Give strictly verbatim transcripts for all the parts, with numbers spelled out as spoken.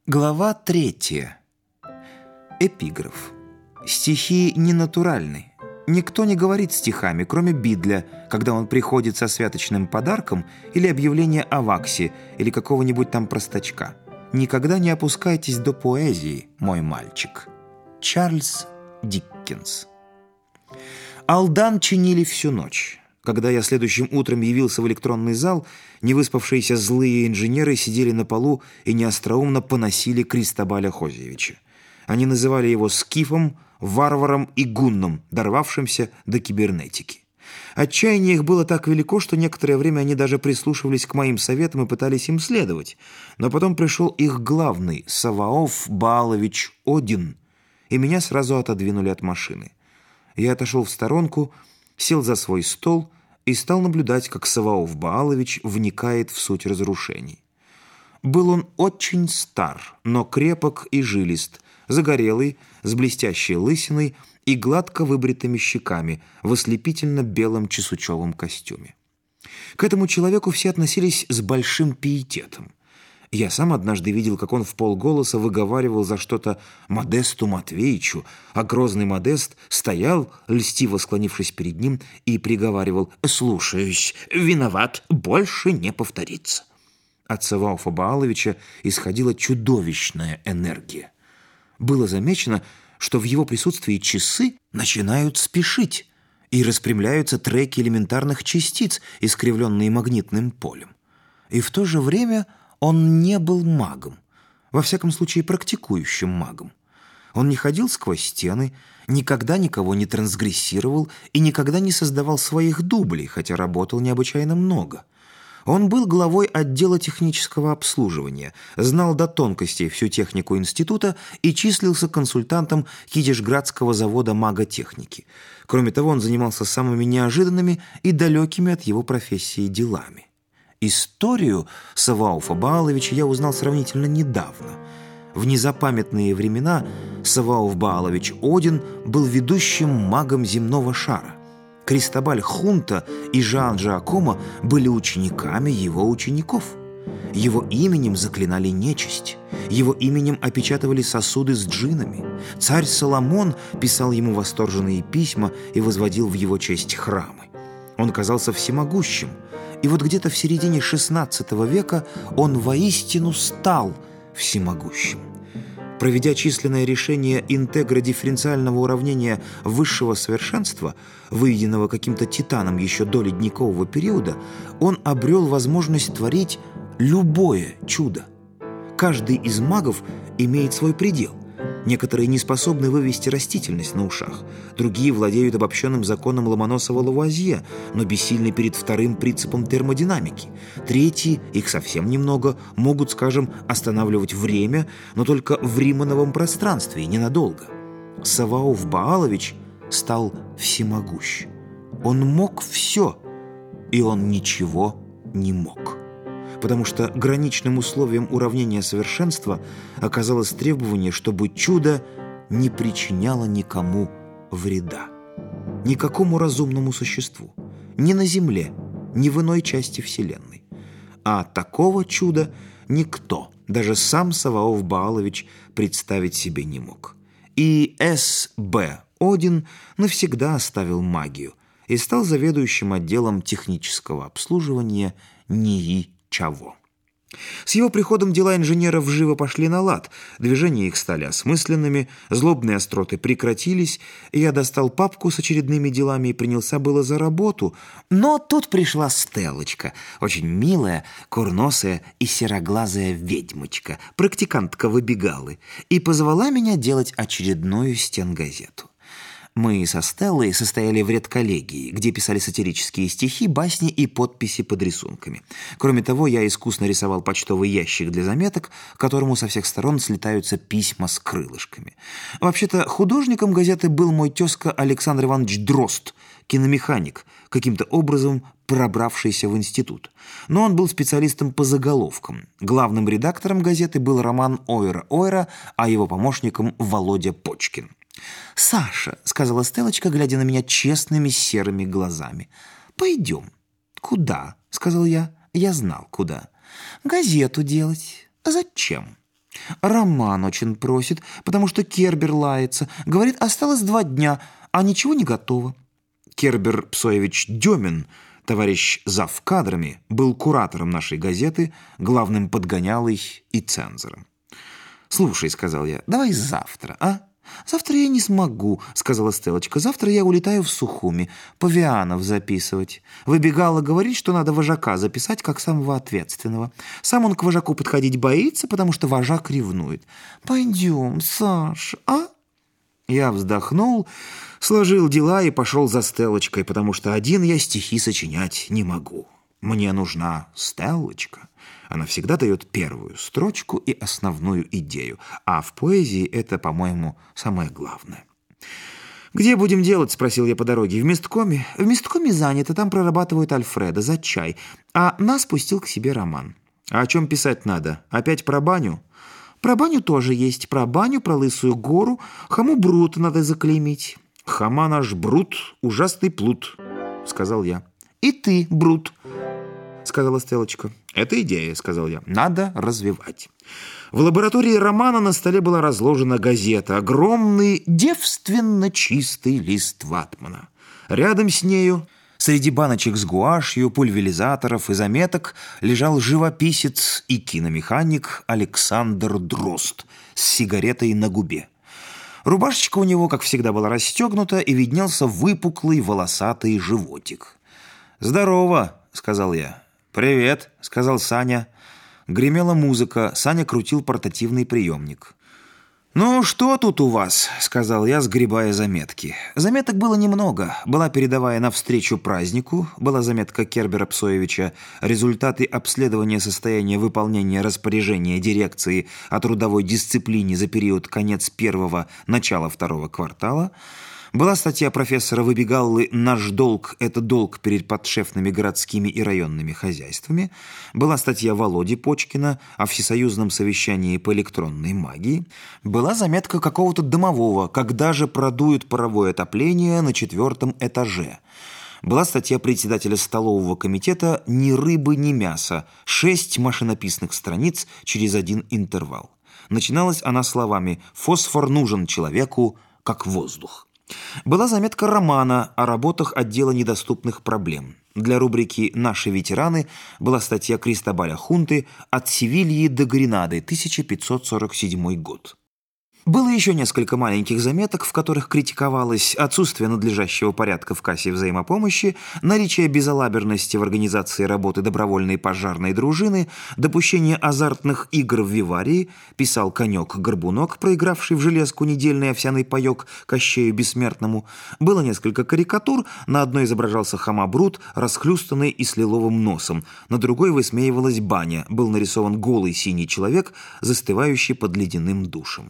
Глава третья. Эпиграф. Стихи ненатуральны. Никто не говорит стихами, кроме Бидля, когда он приходит со святочным подарком или объявление о ваксе, или какого-нибудь там простачка. Никогда не опускайтесь до поэзии, мой мальчик. Чарльз Диккенс. Алдан чинили всю ночь. Когда я следующим утром явился в электронный зал, невыспавшиеся злые инженеры сидели на полу и неостроумно поносили Кристобаля Хозевича. Они называли его скифом, варваром и гунном, дорвавшимся до кибернетики. Отчаяние их было так велико, что некоторое время они даже прислушивались к моим советам и пытались им следовать. Но потом пришел их главный, Саваоф Баалович Один, и меня сразу отодвинули от машины. Я отошел в сторонку, сел за свой стол и стал наблюдать, как Саваоф Баалович вникает в суть разрушений. Был он очень стар, но крепок и жилист, загорелый, с блестящей лысиной и гладко выбритыми щеками в ослепительно-белом чесучевом костюме. К этому человеку все относились с большим пиететом. Я сам однажды видел, как он вполголоса выговаривал за что-то Модесту Матвеичу, а грозный Модест стоял, льстиво склонившись перед ним, и приговаривал: «Слушаюсь, виноват, больше не повторится». От Саваофа Бааловича исходила чудовищная энергия. Было замечено, что в его присутствии часы начинают спешить, и распрямляются треки элементарных частиц, искривленные магнитным полем. И в то же время он не был магом, во всяком случае практикующим магом. Он не ходил сквозь стены, никогда никого не трансгрессировал и никогда не создавал своих дублей, хотя работал необычайно много. Он был главой отдела технического обслуживания, знал до тонкостей всю технику института и числился консультантом Китежградского завода маготехники. Кроме того, он занимался самыми неожиданными и далекими от его профессии делами. Историю Саваофа Бааловича я узнал сравнительно недавно. В незапамятные времена Саваоф Баалович Один был ведущим магом земного шара. Кристобаль Хунта и Жан Жакомо были учениками его учеников. Его именем заклинали нечисть. Его именем опечатывали сосуды с джиннами. Царь Соломон писал ему восторженные письма и возводил в его честь храмы. Он казался всемогущим. И вот где-то в середине шестнадцатого века он воистину стал всемогущим. Проведя численное решение интегродифференциального уравнения высшего совершенства, выведенного каким-то титаном еще до ледникового периода, он обрел возможность творить любое чудо. Каждый из магов имеет свой предел. Некоторые не способны вывести растительность на ушах, другие владеют обобщенным законом Ломоносова-Лавуазье, но бессильны перед вторым принципом термодинамики. Третьи, их совсем немного, могут, скажем, останавливать время, но только в римановом пространстве, ненадолго. Саваоф Баалович стал всемогущ. Он мог все, и он ничего не мог. Потому что граничным условием уравнения совершенства оказалось требование, чтобы чудо не причиняло никому вреда. Никакому разумному существу. Ни на Земле, ни в иной части Вселенной. А такого чуда никто, даже сам Саваоф Баалович, представить себе не мог. И С Б Один навсегда оставил магию и стал заведующим отделом технического обслуживания НИИ Чаво. С его приходом дела инженеров живо пошли на лад, движения их стали осмысленными, злобные остроты прекратились, и я достал папку с очередными делами и принялся было за работу, но тут пришла Стеллочка, очень милая, курносая и сероглазая ведьмочка, практикантка выбегалы, и позвала меня делать очередную стенгазету. Мы со Стеллой состояли в редколлегии, где писали сатирические стихи, басни и подписи под рисунками. Кроме того, я искусно рисовал почтовый ящик для заметок, к которому со всех сторон слетаются письма с крылышками. Вообще-то художником газеты был мой тезка Александр Иванович Дрозд, киномеханик, каким-то образом пробравшийся в институт. Но он был специалистом по заголовкам. Главным редактором газеты был Роман Ойра-Ойра, а его помощником Володя Почкин. «Саша», — сказала Стеллочка, глядя на меня честными серыми глазами, — «пойдем». «Куда?» — сказал я. Я знал, куда. «Газету делать». «Зачем?» Роман очень просит, потому что Кербер лается. Говорит, осталось два дня, а ничего не готово. Кербер Псоевич Демин, товарищ зав. Кадрами, был куратором нашей газеты, главным подгонялой и цензором. «Слушай», — сказал я, — «давай завтра, а?» «Завтра я не смогу», — сказала Стеллочка. «Завтра я улетаю в Сухуми, павианов записывать. Выбегала говорить, что надо вожака записать как самого ответственного. Сам он к вожаку подходить боится, потому что вожак ревнует. Пойдем, Саш, а?» Я вздохнул, сложил дела и пошел за Стеллочкой, потому что один я стихи сочинять не могу. Мне нужна Стеллочка. Она всегда дает первую строчку и основную идею, а в поэзии это, по-моему, самое главное. «Где будем делать?» — спросил я по дороге. «В месткоме?» «В месткоме занято, там прорабатывают Альфреда за чай, а нас пустил к себе Роман». «А о чем писать надо? Опять про баню?» «Про баню тоже есть, про баню, про Лысую гору, Хому Брут надо заклеймить». «Хома наш Брут, ужасный плут», — сказал я. «И ты, Брут», — сказала Стеллочка. «Это идея», — сказал я. «Надо развивать». В лаборатории Романа на столе была разложена газета, огромный, девственно чистый лист ватмана. Рядом с нею, среди баночек с гуашью, пульверизаторов и заметок, лежал живописец и киномеханик Александр Дрозд с сигаретой на губе. Рубашечка у него, как всегда, была расстегнута, и виднелся выпуклый волосатый животик. «Здорово», — сказал я. «Привет», — сказал Саня. Гремела музыка, Саня крутил портативный приемник. «Ну, что тут у вас?» — сказал я, сгребая заметки. Заметок было немного. Была передовая навстречу празднику, была заметка Кербера Псоевича, результаты обследования состояния выполнения распоряжения дирекции о трудовой дисциплине за период конец первого, начало второго квартала. Была статья профессора Выбегаллы «Наш долг – это долг перед подшефными городскими и районными хозяйствами». Была статья Володи Почкина о всесоюзном совещании по электронной магии. Была заметка какого-то домового «Когда же продуют паровое отопление на четвертом этаже». Была статья председателя столового комитета «Ни рыбы, ни мяса». Шесть машинописных страниц через один интервал. Начиналась она словами «Фосфор нужен человеку, как воздух». Была заметка Романа о работах отдела недоступных проблем. Для рубрики «Наши ветераны» была статья Кристобаля Хунты «От Севильи до Гренады, тысяча пятьсот сорок седьмой год». Было еще несколько маленьких заметок, в которых критиковалось отсутствие надлежащего порядка в кассе взаимопомощи, наличие безалаберности в организации работы добровольной пожарной дружины, допущение азартных игр в виварии, писал конек-горбунок, проигравший в железку недельный овсяный паек Кощею Бессмертному. Было несколько карикатур, на одной изображался Хома Брут, расхлюстанный и с лиловым носом, на другой высмеивалась баня, был нарисован голый синий человек, застывающий под ледяным душем.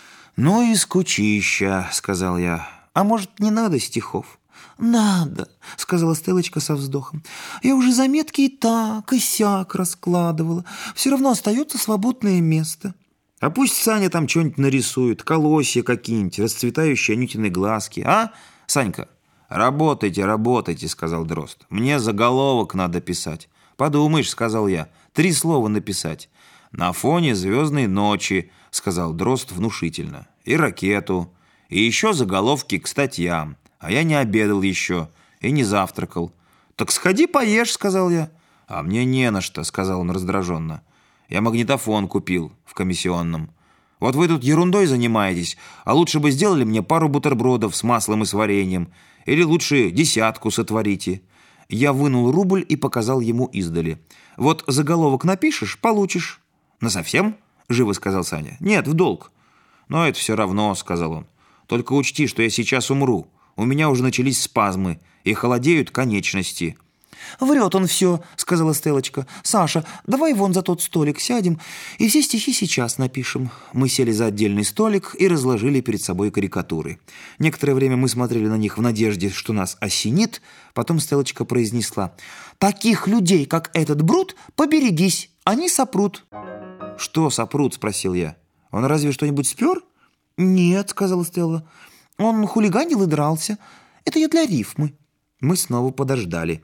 «Ну и скучища», — сказал я. «А может, не надо стихов?» «Надо», — сказала Стеллочка со вздохом. «Я уже заметки и так, и сяк раскладывала. Все равно остается свободное место». «А пусть Саня там что-нибудь нарисует, колосья какие-нибудь, расцветающие анютины глазки, а, Санька?» «Работайте, работайте», — сказал Дрозд. «Мне заголовок надо писать». «Подумаешь», — сказал я, — «три слова написать». «На фоне звездной ночи», — сказал Дрозд внушительно, — «и ракету, и еще заголовки к статьям, а я не обедал еще и не завтракал». «Так сходи поешь», — сказал я. «А мне не на что», — сказал он раздраженно. «Я магнитофон купил в комиссионном. Вот вы тут ерундой занимаетесь, а лучше бы сделали мне пару бутербродов с маслом и с вареньем, или лучше десятку сотворите». Я вынул рубль и показал ему издали. «Вот заголовок напишешь — получишь». «Насовсем?» — живо сказал Саня. «Нет, в долг». «Но это все равно», — сказал он. «Только учти, что я сейчас умру. У меня уже начались спазмы, и холодеют конечности». «Врет он все», — сказала Стеллочка. «Саша, давай вон за тот столик сядем, и все стихи сейчас напишем». Мы сели за отдельный столик и разложили перед собой карикатуры. Некоторое время мы смотрели на них в надежде, что нас осенит. Потом Стеллочка произнесла: «Таких людей, как этот Брут, поберегись, они сопрут». «Что сопрут?» — спросил я. «Он разве что-нибудь спер?» «Нет», — сказала Стелла. «Он хулиганил и дрался. Это я для рифмы». Мы снова подождали.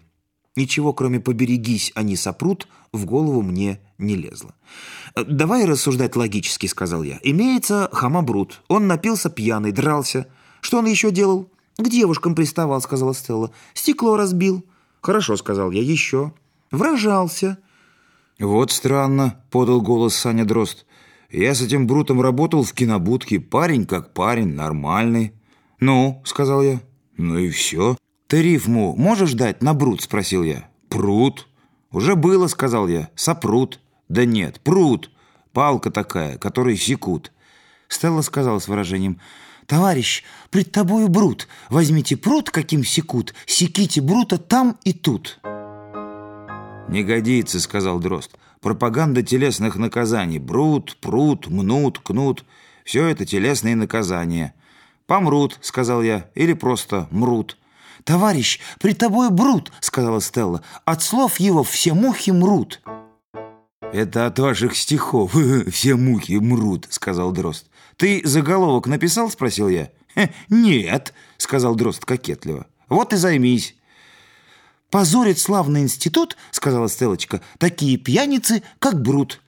Ничего, кроме «поберегись, они сопрут», в голову мне не лезло. «Давай рассуждать логически», — сказал я. «Имеется Хамабрут. Он напился пьяный, дрался. Что он еще делал?» «К девушкам приставал», — сказала Стелла. «Стекло разбил». «Хорошо», — сказал я. «Еще». «Вражался». «Вот странно», — подал голос Саня Дрозд. «Я с этим Брутом работал в кинобудке. Парень как парень, нормальный». «Ну», — сказал я. «Ну и все». «Ты рифму можешь дать на Брут?» — спросил я. «Прут». «Уже было», — сказал я. «Сопрут». «Да нет, прут. Палка такая, которой секут». Стелла сказала с выражением: «Товарищ, пред тобою Брут. Возьмите прут, каким секут, секите Брута там и тут». «Не годится», — сказал Дрозд. «Пропаганда телесных наказаний. Брут, прут, мнут, кнут. Все это телесные наказания». «Помрут», — сказал я, — «или просто мрут». «Товарищ, пред тобой Брут», — сказала Стелла. «От слов его все мухи мрут». «Это от ваших стихов все мухи мрут», — сказал Дрозд. «Ты заголовок написал?» — спросил я. «Нет», — сказал Дрозд кокетливо. «Вот и займись». «Позорит славный институт», — сказала Стеллочка, — «такие пьяницы, как Брут».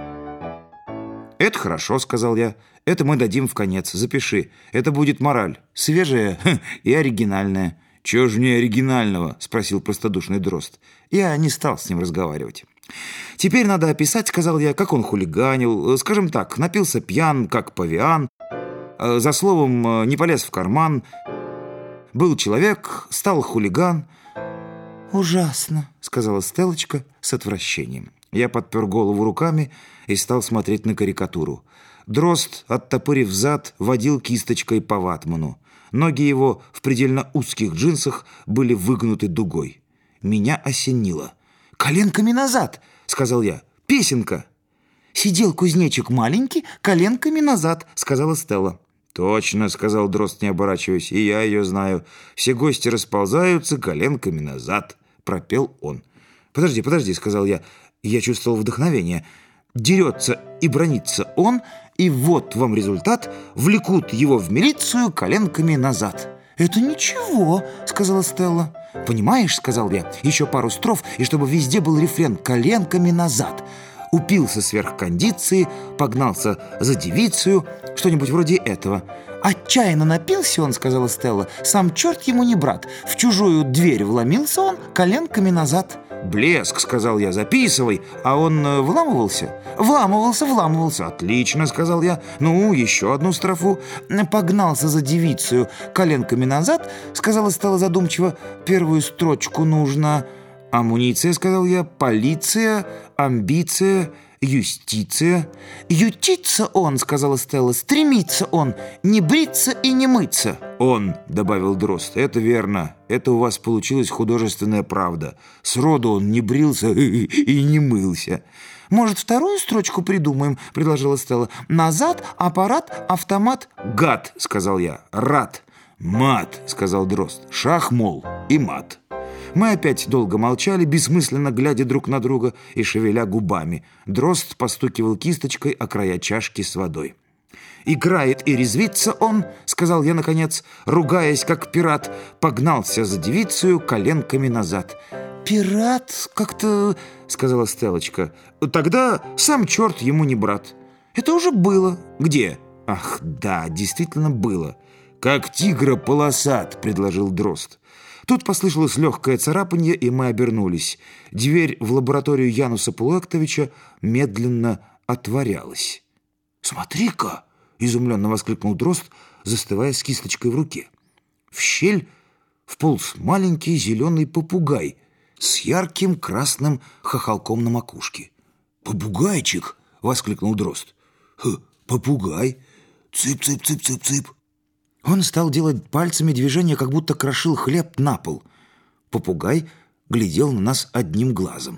«Это хорошо», — сказал я. «Это мы дадим в конец. Запиши. Это будет мораль. Свежая и оригинальная». «Чего же мне оригинального?» — спросил простодушный Дрозд. Я не стал с ним разговаривать. «Теперь надо описать», — сказал я, — «как он хулиганил. Скажем так, напился пьян, как павиан. За словом, не полез в карман. Был человек, стал хулиган». «Ужасно», — сказала Стеллочка с отвращением. Я подпер голову руками и стал смотреть на карикатуру. Дрозд, оттопырив зад, водил кисточкой по ватману. Ноги его в предельно узких джинсах были выгнуты дугой. Меня осенило. «Коленками назад!» — сказал я. «Песенка!» «Сидел кузнечик маленький, коленками назад!» — сказала Стелла. «Точно!» — сказал Дрозд, не оборачиваясь. «И я ее знаю. Все гости расползаются коленками назад!» — пропел он. «Подожди, подожди!» — сказал я. Я чувствовал вдохновение. «Дерется и бронится он, и вот вам результат. Влекут его в милицию коленками назад». «Это ничего», — сказала Стелла. «Понимаешь», — сказал я, — «еще пару строф, и чтобы везде был рефрен коленками назад». Упился сверх кондиции, погнался за девицею, что-нибудь вроде этого. «Отчаянно напился он», — сказала Стелла. «Сам черт ему не брат. В чужую дверь вломился он коленками назад». «Блеск», — сказал я, — «записывай». «А он э, вламывался?» «Вламывался, вламывался». «Отлично», — сказал я. «Ну, еще одну строфу». «Погнался за девицею коленками назад», — сказала Стелла задумчиво. «Первую строчку нужно...» «Амуниция», — сказал я, — «полиция, амбиция, юстиция». «Ютиться он», — сказала Стелла, — «стремится он, не бриться и не мыться». «Он», — добавил Дрозд, — «это верно. Это у вас получилась художественная правда. Сроду он не брился и не мылся». «Может, вторую строчку придумаем?» — предложила Стелла. «Назад, аппарат, автомат». «Гад», — сказал я, — «рад». «Мат», — сказал Дрозд, — «шах, мол, и мат». Мы опять долго молчали, бессмысленно глядя друг на друга и шевеля губами. Дрозд постукивал кисточкой о края чашки с водой. «Играет и резвится он», — сказал я наконец, ругаясь, как пират, погнался за девицею коленками назад. «Пират как-то...» — сказала Стеллочка. «Тогда сам черт ему не брат». «Это уже было». «Где?» «Ах, да, действительно было». «Как тигра полосат», — предложил Дрозд. Тут послышалось легкое царапанье, и мы обернулись. Дверь в лабораторию Януса Полуэктовича медленно отворялась. «Смотри-ка!» — изумленно воскликнул Дрозд, застывая с кисточкой в руке. В щель вполз маленький зеленый попугай с ярким красным хохолком на макушке. «Попугайчик!» — воскликнул Дрозд. «Попугай! Цып-цып-цып-цып-цып!» Он стал делать пальцами движения, как будто крошил хлеб на пол. Попугай глядел на нас одним глазом.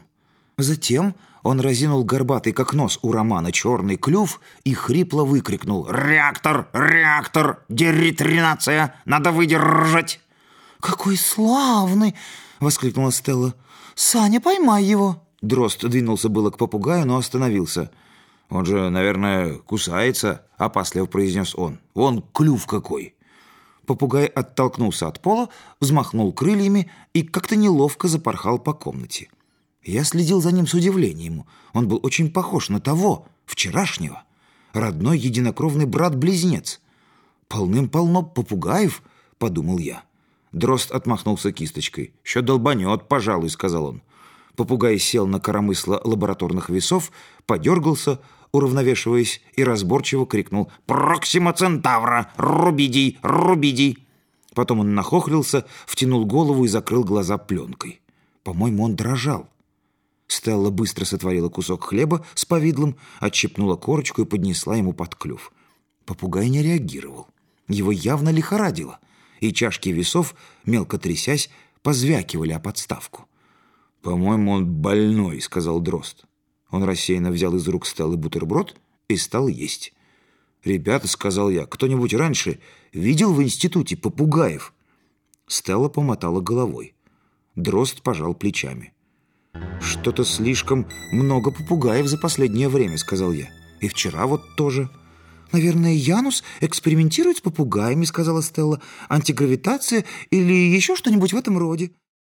Затем он разинул горбатый, как нос у романа, черный клюв и хрипло выкрикнул: «Реактор! Реактор! Деритринация! Надо выдержать!» «Какой славный!» — воскликнула Стелла. «Саня, поймай его!» Дрозд двинулся было к попугаю, но остановился. «Он же, наверное, кусается», — опасливо произнес он. «Вон клюв какой!» Попугай оттолкнулся от пола, взмахнул крыльями и как-то неловко запорхал по комнате. Я следил за ним с удивлением. Он был очень похож на того, вчерашнего. Родной единокровный брат-близнец. «Полным-полно попугаев», — подумал я. Дрозд отмахнулся кисточкой. «Еще долбанет, пожалуй», — сказал он. Попугай сел на коромысло лабораторных весов, подергался, уравновешиваясь, и разборчиво крикнул: «Проксима Центавра! Рубидий! Рубидий!» Потом он нахохлился, втянул голову и закрыл глаза пленкой. По-моему, он дрожал. Стелла быстро сотворила кусок хлеба с повидлом, отщипнула корочку и поднесла ему под клюв. Попугай не реагировал. Его явно лихорадило, и чашки весов, мелко трясясь, позвякивали о подставку. «По-моему, он больной», — сказал Дрозд. Он рассеянно взял из рук Стеллы бутерброд и стал есть. «Ребята», — сказал я, — «кто-нибудь раньше видел в институте попугаев?» Стелла помотала головой. Дрозд пожал плечами. «Что-то слишком много попугаев за последнее время», — сказал я. «И вчера вот тоже». «Наверное, Янус экспериментирует с попугаями», — сказала Стелла. «Антигравитация или еще что-нибудь в этом роде».